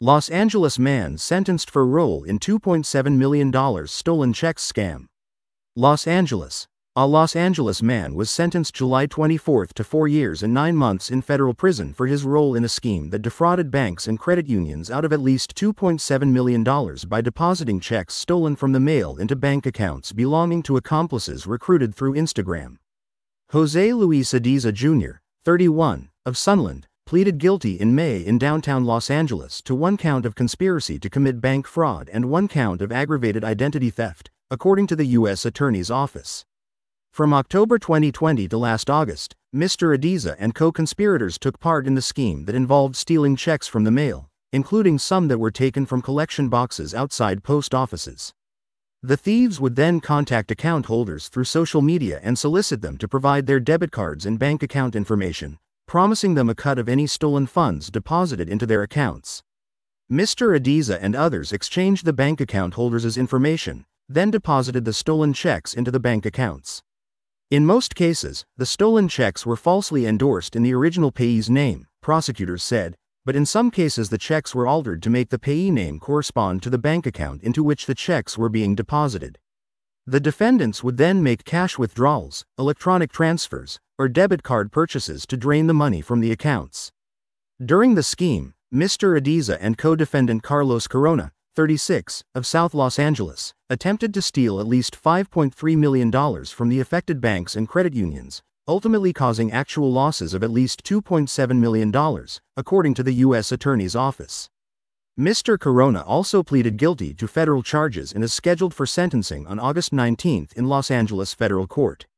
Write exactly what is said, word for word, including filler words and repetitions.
Los Angeles man sentenced for role in two point seven million dollars stolen checks scam. Los Angeles. A Los Angeles man was sentenced July twenty-fourth to four years and nine months in federal prison for his role in a scheme that defrauded banks and credit unions out of at least two point seven million dollars by depositing checks stolen from the mail into bank accounts belonging to accomplices recruited through Instagram. Jose Luis Adiza Junior, thirty-one, of Sunland, pleaded guilty in May in downtown Los Angeles to one count of conspiracy to commit bank fraud and one count of aggravated identity theft, according to the U S Attorney's Office. From October twenty twenty to last August, Mister Adiza and co-conspirators took part in the scheme that involved stealing checks from the mail, including some that were taken from collection boxes outside post offices. The thieves would then contact account holders through social media and solicit them to provide their debit cards and bank account information, promising them a cut of any stolen funds deposited into their accounts. Mister Adiza and others exchanged the bank account holders' information, then deposited the stolen checks into the bank accounts. In most cases, the stolen checks were falsely endorsed in the original payee's name, prosecutors said, but in some cases the checks were altered to make the payee name correspond to the bank account into which the checks were being deposited. The defendants would then make cash withdrawals, electronic transfers, or debit card purchases to drain the money from the accounts. During the scheme, Mister Adiza and co-defendant Carlos Corona, thirty-six, of South Los Angeles, attempted to steal at least five point three million dollars from the affected banks and credit unions, ultimately causing actual losses of at least two point seven million dollars, according to the U S Attorney's Office. Mister Corona also pleaded guilty to federal charges and is scheduled for sentencing on August nineteenth in Los Angeles Federal Court.